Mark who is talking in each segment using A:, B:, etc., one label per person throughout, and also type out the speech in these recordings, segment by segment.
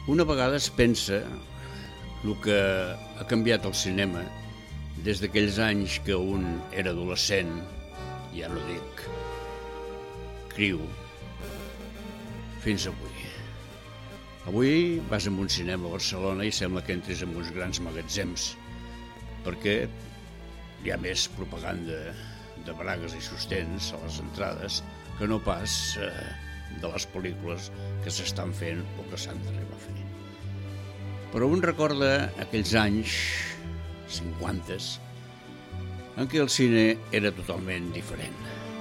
A: Una vegada es pensa el que ha canviat el cinema des d'aquells anys que un era adolescent, ja no dic criu, fins avui. Avui vas a un cinema a Barcelona i sembla que entris en uns grans magatzems, perquè hi ha més propaganda de bragues i sostens a les entrades que no pas de les pel·lícules que s'estan fent o que s'han d'arribar a fer. Però un recorda aquells anys 50 en què el cine era totalment diferent.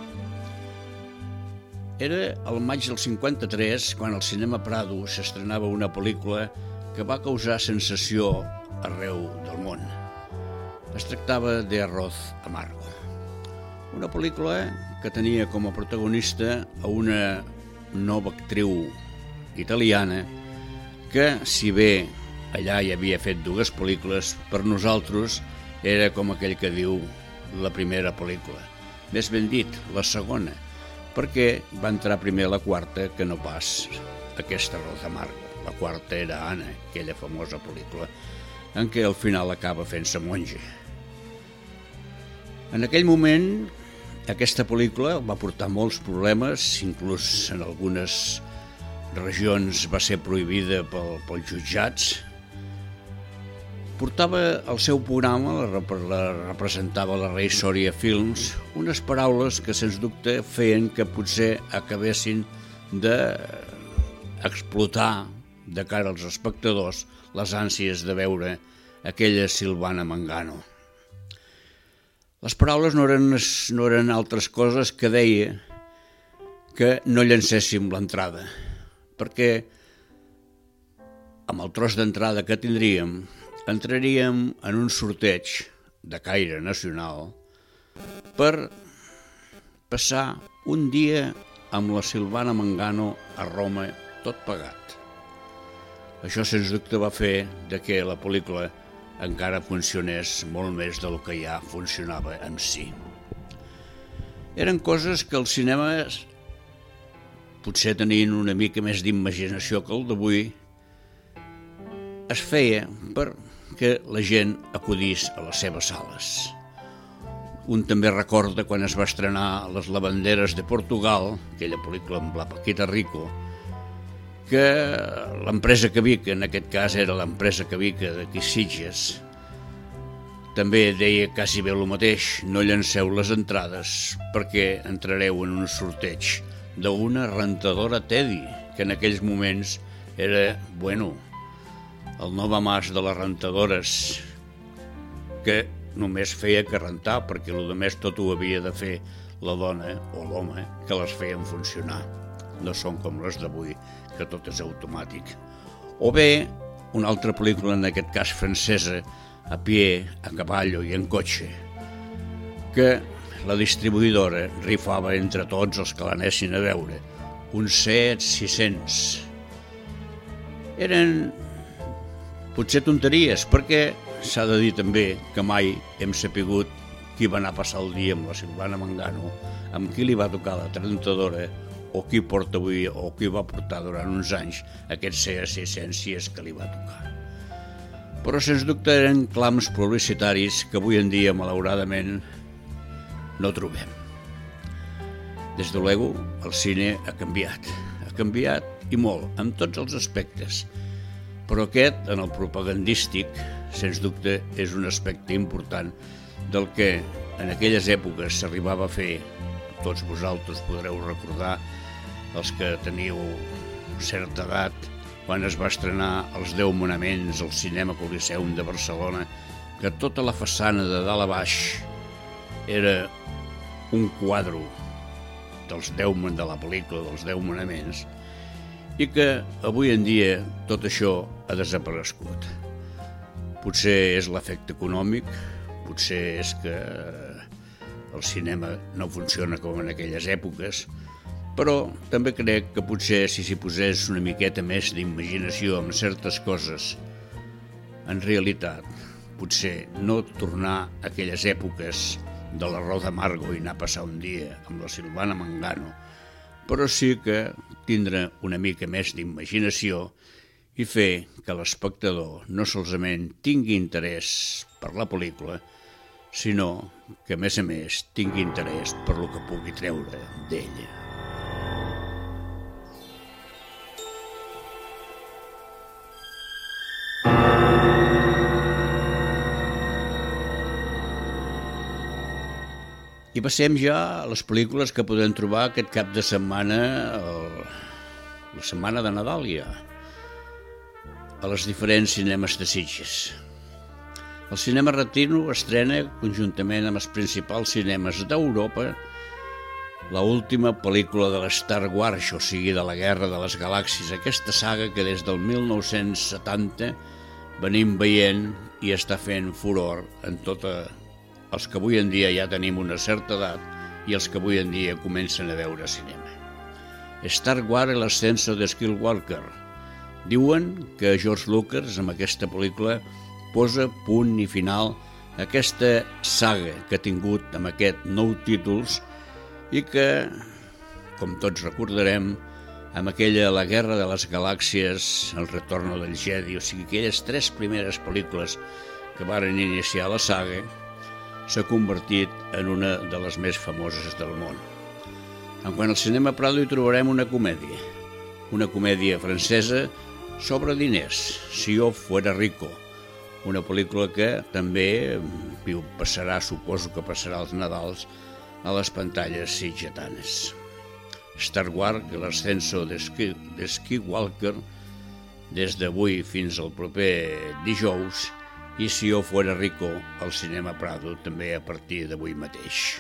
A: Era el maig del 53 quan al Cinema Prado s'estrenava una pel·lícula que va causar sensació arreu del món. Es tractava de Arroz Amargo, una pel·lícula que tenia com a protagonista a una nova actriu italiana que, si bé allà hi havia fet dues pel·lícules, per nosaltres era com aquell que diu la primera pel·lícula. Més ben dit, la segona, perquè va entrar primer la quarta que no pas aquesta Arroz Amargo. La quarta era Anna, aquella famosa pel·lícula en què al final acaba fent-se monja. En aquell moment, aquesta pel·lícula va portar molts problemes, inclús en algunes regions va ser prohibida pels jutjats. Portava el seu programa, la representava la Rei Sòria Films, unes paraules que sens dubte feien que potser acabessin d'explotar de cara als espectadors les ànsies de veure aquella Silvana Mangano. Les paraules no eren altres coses que deia que no llancéssim l'entrada, perquè amb el tros d'entrada que tindríem entraríem en un sorteig de caire nacional per passar un dia amb la Silvana Mangano a Roma tot pagat. Això sens dubte va fer que la pel·lícula encara funcionés molt més del que ja funcionava en si. Eren coses que els cinemes, potser tenien una mica més d'imaginació que el d'avui, es feia perquè la gent acudís a les seves sales. Un també recorda quan es va estrenar Les lavanderes de Portugal, aquella pel·lícula amb la Paquita Rico, que l'empresa Cavica, en aquest cas era l'empresa Cavica d'aquí Sitges, també deia quasi bé el mateix: no llanceu les entrades perquè entrareu en un sorteig d'una rentadora Teddy, que en aquells moments era, el nou mas de les rentadores, que només feia que rentar, perquè el més tot ho havia de fer la dona o l'home que les feien funcionar. No són com les d'avui, que tot és automàtic. O bé, una altra pel·lícula, en aquest cas francesa, a pie, a cavallo i en cotxe, que la distribuïdora rifava entre tots els que l'anessin a veure un Seat 600. Eren potser tonteries, perquè s'ha de dir també que mai hem sapigut qui va anar a passar el dia amb la Silvana Mangano, amb qui li va tocar la trentadora, o qui porta avui, o qui va portar durant uns anys aquest Seat 600, si és que li va tocar. Però sens dubte eren clams publicitaris que avui en dia, malauradament, no trobem. Des de luego, el cine ha canviat i molt, en tots els aspectes, però aquest, en el propagandístic, sens dubte és un aspecte important del que en aquelles èpoques s'arribava a fer. Tots vosaltres podreu recordar, els que teniu certa edat, quan es va estrenar Els 10 manaments al Cinema Coliseum de Barcelona, que tota la façana de dalt a baix era un quadre de la pel·lícula dels 10 manaments, i que avui en dia tot això ha desaparegut. Potser és l'efecte econòmic, potser és que el cinema no funciona com en aquelles èpoques, però també crec que potser si s'hi posés una miqueta més d'imaginació en certes coses, en realitat, potser no tornar a aquelles èpoques de l'Arroz Amargo i anar a passar un dia amb la Silvana Mangano, però sí que tindre una mica més d'imaginació i fer que l'espectador no solament tingui interès per la pel·lícula, sinó que, a més, tingui interès per lo que pugui treure d'ella. I passem ja a les pel·lícules que podem trobar aquest cap de setmana, la setmana de Nadal ja, a les diferents cinemes de Sitges. El Cinema Retino estrena, conjuntament amb els principals cinemes d'Europa, l'última pel·lícula de l'Star Wars, o sigui, de la Guerra de les Galàxies, aquesta saga que des del 1970 venim veient i està fent furor en tota els que avui en dia ja tenim una certa edat i els que avui en dia comencen a veure cinema. Star Wars, l'ascenso de Skywalker. Diuen que George Lucas, amb aquesta pel·lícula, posa punt i final a aquesta saga que ha tingut amb aquest nou títols i que, com tots recordarem, amb aquella La Guerra de les Galàxies, El retorno del Jedi, o sigui, aquelles 3 primeres pel·lícules que varen iniciar la saga, s'ha convertit en una de les més famoses del món. En quant al cinema Prado hi trobarem una comèdia francesa sobre diners, Si yo fuera rico, una pel·lícula que també passarà, suposo que passarà als Nadals, a les pantalles sitgetanes. Star Wars, l'ascenso de Skywalker, des d'avui fins al proper dijous, i Si yo fuera rico, al Cinema Prado, també a partir d'avui mateix.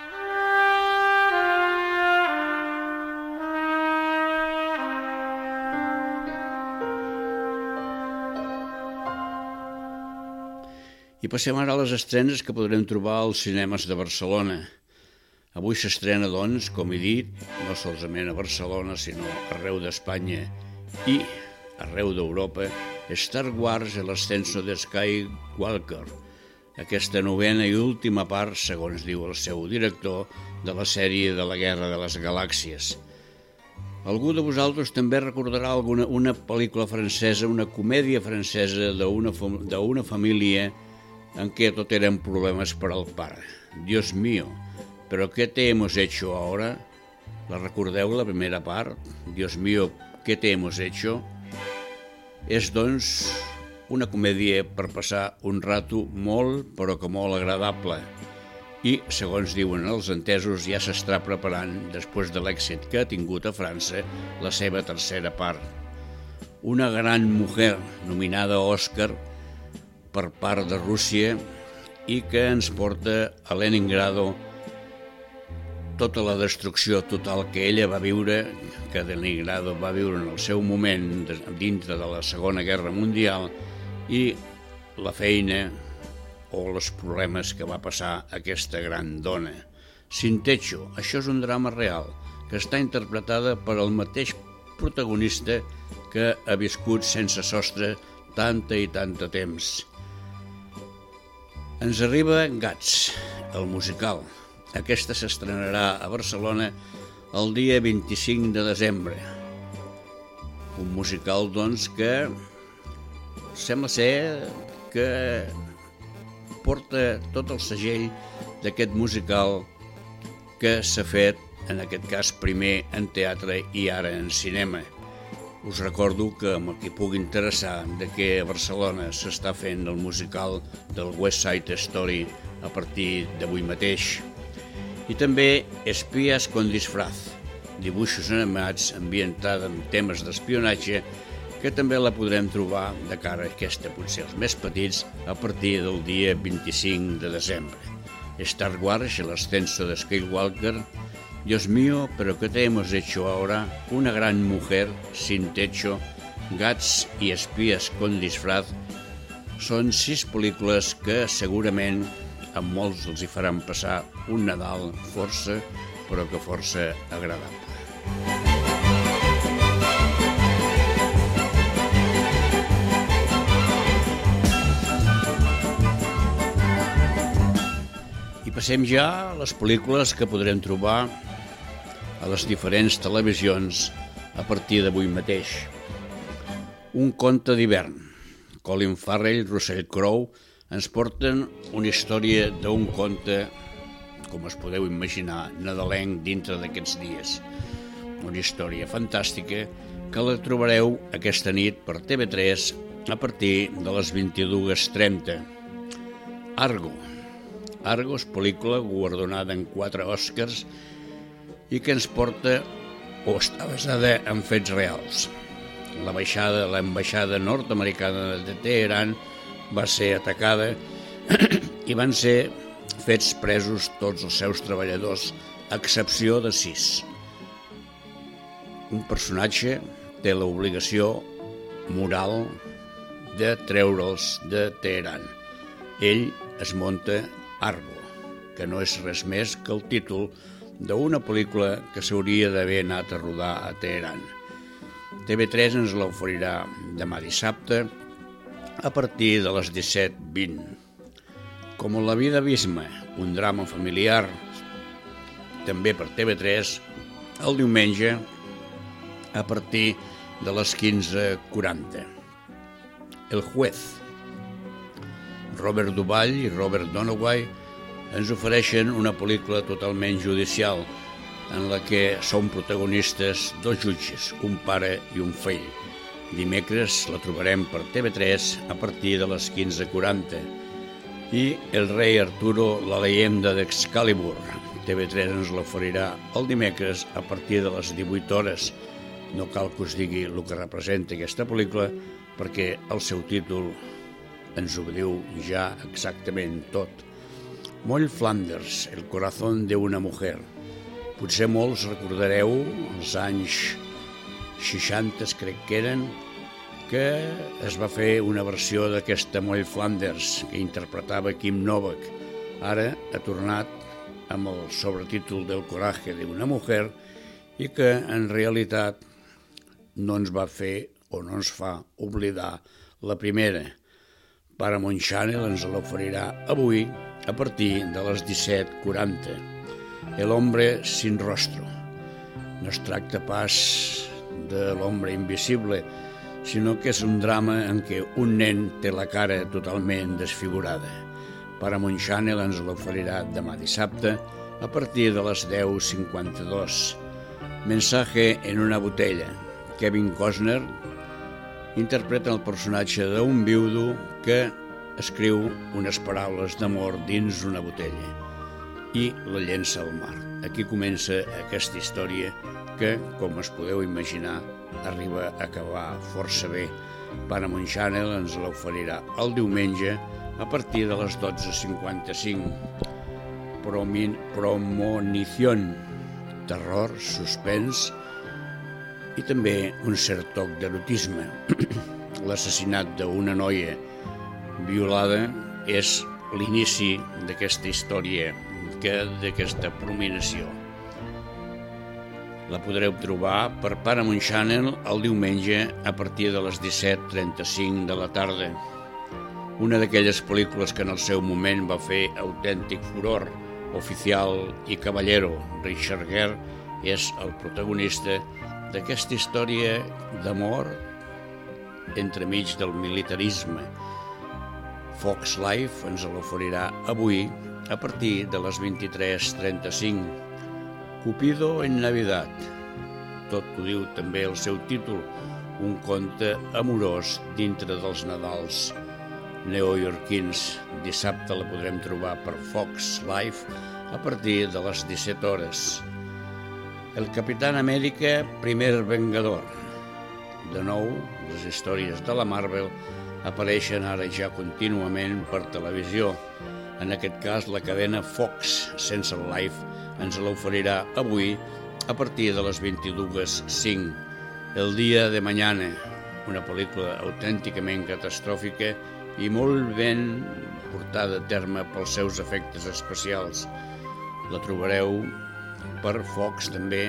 A: I passem ara a les estrenes que podrem trobar als cinemes de Barcelona. Avui s'estrena, doncs, com he dit, no solament a Barcelona, sinó arreu d'Espanya i arreu d'Europa, Star Wars, l'ascenso de Skywalker, aquesta novena i última part, segons diu el seu director, de la sèrie de la Guerra de les Galàxies. Algú de vosaltres també recordarà una pel·lícula francesa, una comèdia francesa d'una família en què tot eren problemes per al pare. Dios mío, ¿pero qué te hemos hecho ahora? La recordeu, la primera part? Dios mío, ¿qué te hemos hecho? És, doncs, una comèdia per passar un rato molt, però que molt agradable. I, segons diuen els entesos, ja s'està preparant, després de l'èxit que ha tingut a França, la seva tercera part. Una gran mujer, nominada a Òscar per part de Rússia, i que ens porta a Leningrado tota la destrucció total que ella va viure, que Leningrado va viure en el seu moment dintre de la Segona Guerra Mundial, i la feina o els problemes que va passar aquesta gran dona. Sin techo, això és un drama real, que està interpretada per el mateix protagonista que ha viscut sense sostre tanta i tanta temps. Ens arriba Guts, el musical. Aquesta s'estrenarà a Barcelona el dia 25 de desembre. Un musical, doncs, que sembla ser que porta tot el segell d'aquest musical que s'ha fet, en aquest cas, primer en teatre i ara en cinema. Us recordo que, amb el que pugui interessar, de que a Barcelona s'està fent el musical del West Side Story a partir d'avui mateix. I també Espías con disfraz, dibuixos animats ambientats en temes d'espionatge, que també la podrem trobar de cara a aquesta, potser els més petits, a partir del dia 25 de desembre. Star Wars, el ascenso de Skywalker, Dios mío, ¿pero qué te hemos hecho ahora? Una gran mujer, Sin techo, Guts i Espías con disfraz són 6 pel·lícules que segurament a molts els hi faran passar un Nadal força, però que força agradable. I passem ja a les pel·lícules que podrem trobar a les diferents televisions a partir d'avui mateix. Un conte d'hivern. Colin Farrell, Russell Crowe ens porten una història d'un conte, com es podeu imaginar, nadalenc dintre d'aquests dies. Una història fantàstica que la trobareu aquesta nit per TV3 a partir de les 22:30. Argo. Argo és pel·lícula guardonada en 4 Oscars i que ens porta o està basada en fets reals. L'ambaixada nord-americana de Teheran va ser atacada i van ser fets presos tots els seus treballadors, a excepció de 6. Un personatge té l'obligació moral de treure'ls de Teheran. Ell es munta Argo, que no és res més que el títol d'una pel·lícula que s'hauria d'haver anat a rodar a Teheran. TV3 ens l'oferirà demà dissabte a partir de les 17:20. Com la vida misma, un drama familiar, també per TV3, el diumenge a partir de les 15:40. El juez. Robert Duvall i Robert Donoway ens ofereixen una pel·lícula totalment judicial en la que són protagonistes 2 jutges, un pare i un fill. Dimecres la trobarem per TV3 a partir de les 15:40. I El rei Arturo, la leyenda d'Excalibur. TV3 ens l'oferirà el dimecres a partir de les 18 hores. No cal que us digui el que representa aquesta pel·lícula perquè el seu títol ens ho diu ja exactament tot. Moll Flanders, El corazón de una mujer. Potser molts recordareu els anys 60, crec que eren, que es va fer una versió d'aquesta Moll Flanders que interpretava Kim Novak. Ara ha tornat amb el sobretítol del coraje de una mujer i que en realitat no ens va fer o no ens fa oblidar la primera. Paramount Channel ens l'oferirà avui a partir de les 17:40. El hombre sin rostro. No es tracta pas de l'hombre invisible, sinó que és un drama en què un nen té la cara totalment desfigurada. Paramount Channel ens l'oferirà demà dissabte a partir de les 10:52. Mensaje en una botella. Kevin Costner interpreta el personatge d'un viudo que escriu unes paraules d'amor dins una botella i la llença al mar. Aquí comença aquesta història que, com es podeu imaginar, arriba a acabar força bé. Paramount Channel ens l'oferirà el diumenge a partir de les 12:55. Promonición, terror, suspens i també un cert toc d'erotisme. L'assassinat d'una noia violada és l'inici d'aquesta història, d'aquesta prominació. La podreu trobar per Paramount Channel el diumenge a partir de les 17:35 de la tarda. Una d'aquelles pel·lícules que en el seu moment va fer autèntic furor. Oficial i Caballero. Richard Gere és el protagonista d'aquesta història d'amor entremig del militarisme. Fox Life ens l'oferirà avui a partir de les 23:35. Cupido en Navidad. Tot ho diu també el seu títol, un conte amorós dintre dels Nadals neoyorquins. Dissabte la podrem trobar per Fox Life a partir de les 17 hores. El Capitán Amèrica, primer vengador. De nou, les històries de la Marvel apareixen ara ja contínuament per televisió. En aquest cas, la cadena Fox, sense el live, ens l'oferirà avui a partir de les 22:05. El dia de mañana, una pel·lícula autènticament catastròfica i molt ben portada a terme pels seus efectes especials. La trobareu per Fox també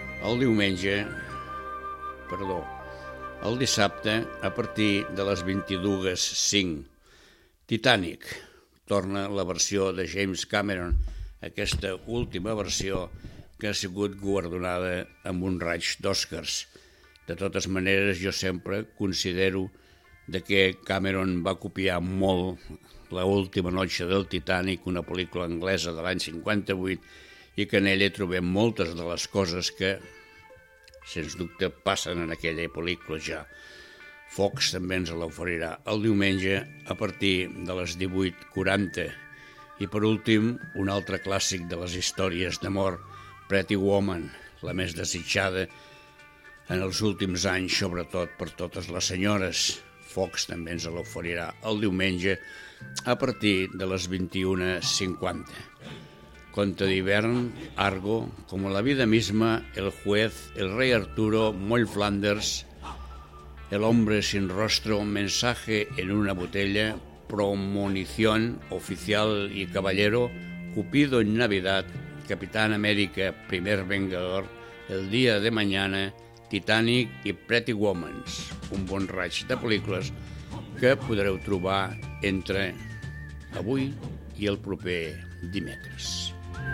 A: el dissabte a partir de les 22:05. Titanic. Torna la versió de James Cameron, aquesta última versió que ha sigut guardonada amb un raig d'Oscars. De totes maneres, jo sempre considero que Cameron va copiar molt l'última noche del Titanic, una pel·lícula anglesa de l'any 58, i que en ella trobem moltes de les coses que, sens dubte, passen en aquella pel·lícula ja. Fox també ens l'oferirà el diumenge a partir de les 18:40. I per últim, un altre clàssic de les històries d'amor, Pretty Woman, la més desitjada en els últims anys, sobretot per totes les senyores. Fox també ens l'oferirà el diumenge a partir de les 21:50. Conte d'hivern, Argo, como la vida misma, El juez, El rey Arturo, Moll Flanders, El hombre sin rostro, Mensaje en una botella, Promonición, Oficial y Caballero, Cupido en Navidad, Capitán América, Primer Vengador, El día de mañana, Titanic i Pretty Woman, un bon raig de pel·lícules que podreu trobar entre avui i el proper dimecres.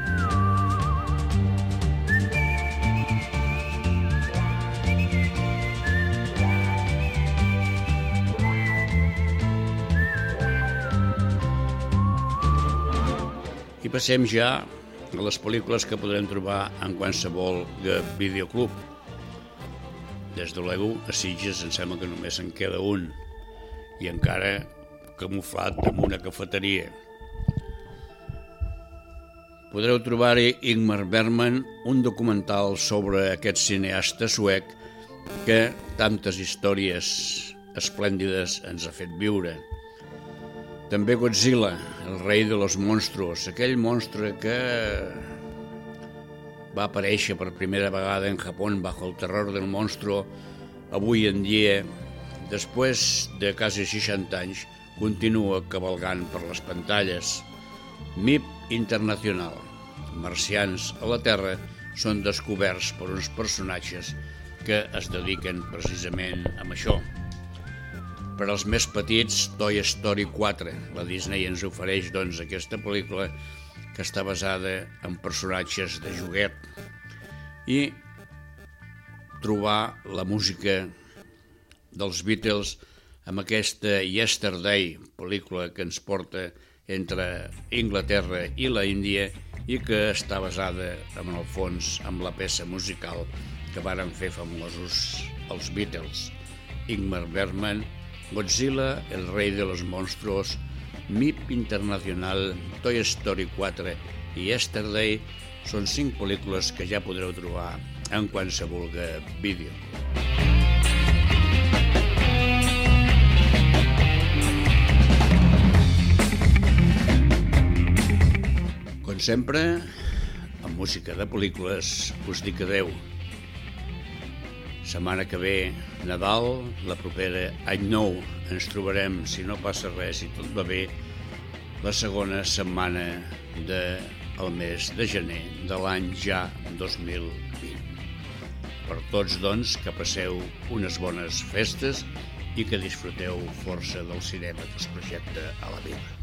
A: I passem ja a les pel·lícules que podrem trobar en qualsevol videoclub. Des de l'EGU a Sitges em sembla que només en queda un, i encara camuflat en una cafeteria. Podreu trobar-hi Ingmar Bergman, un documental sobre aquest cineasta suec que tantes històries esplèndides ens ha fet viure. També Godzilla, el rei de los monstruos, aquell monstre que va aparèixer per primera vegada en Japó bajo el terror del monstruo. Avui en dia, després de quasi 60 anys, continua cavalgant per les pantalles. MIB Internacional. Marcians a la Terra són descoberts per uns personatges que es dediquen precisament a això. Per als més petits, Toy Story 4. La Disney ens ofereix aquesta pel·lícula que està basada en personatges de joguet, i trobar la música dels Beatles amb aquesta Yesterday, pel·lícula que ens porta entre Inglaterra i la Índia i que està basada, en el fons, amb la peça musical que varen fer famosos els Beatles. Ingmar Bergman, Godzilla, el rei de los monstruos, MIB Internacional, Toy Story 4 i Yesterday són 5 pel·lícules que ja podreu trobar en qualsevol vídeo. Com sempre, amb música de pel·lícules, us dic adeu. Setmana que ve, Nadal, la propera Any Nou. Ens trobarem, si no passa res, si tot va bé, la segona setmana del mes de gener de l'any ja 2020. Per tots, doncs, que passeu unes bones festes i que disfruteu força del cinema que es projecta a la vila.